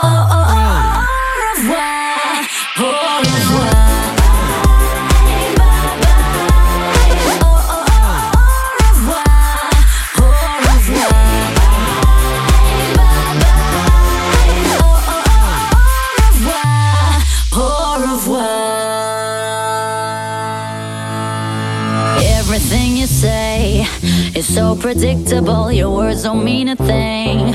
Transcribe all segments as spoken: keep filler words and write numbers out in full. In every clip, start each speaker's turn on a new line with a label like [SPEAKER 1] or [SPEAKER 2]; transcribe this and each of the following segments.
[SPEAKER 1] Everything you say is so predictable. Your words don't mean a thing.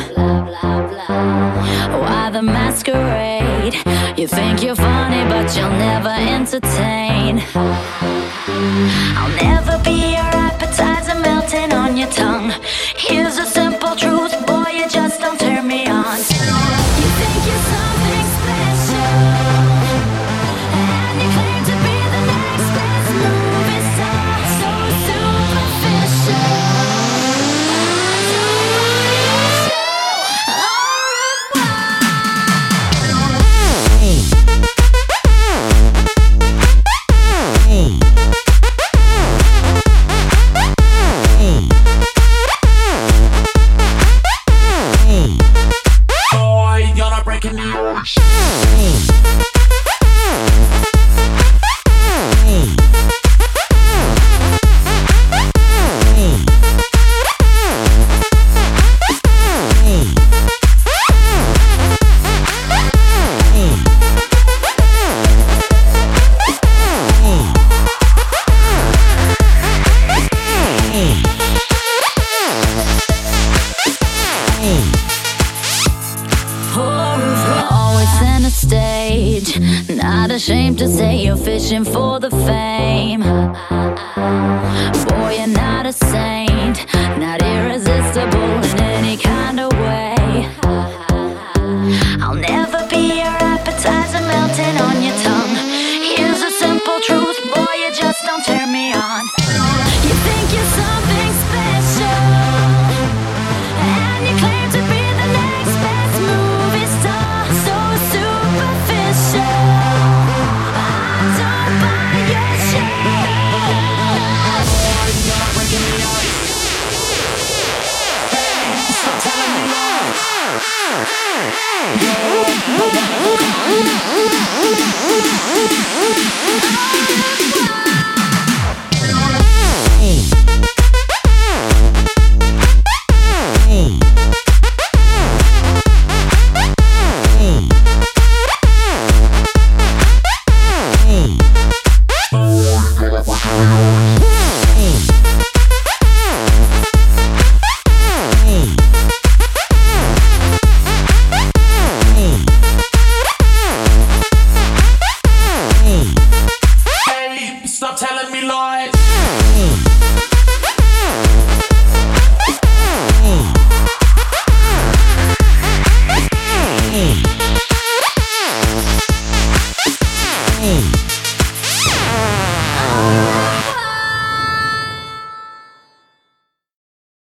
[SPEAKER 1] Why the masquerade? You think you're funny, but you'll never entertain. I'll never be your appetizer melting on your tongue. Here's a simple truth, boy, you just don't turn me on. You think you're something special, and you claim to be the next best movie star. So superficial. Stage, not ashamed to say you're fishing for the fame. Boy, you're not a saint, not irresistible in any kind of way. I'll never be your appetizer melting on your tongue. Here's a simple truth, boy, you just don't turn me on. You think you're something special, and you claim to be the next best movie star. So superficial, I don't buy your shit. Stop telling me
[SPEAKER 2] stop telling me lies.
[SPEAKER 1] Hey.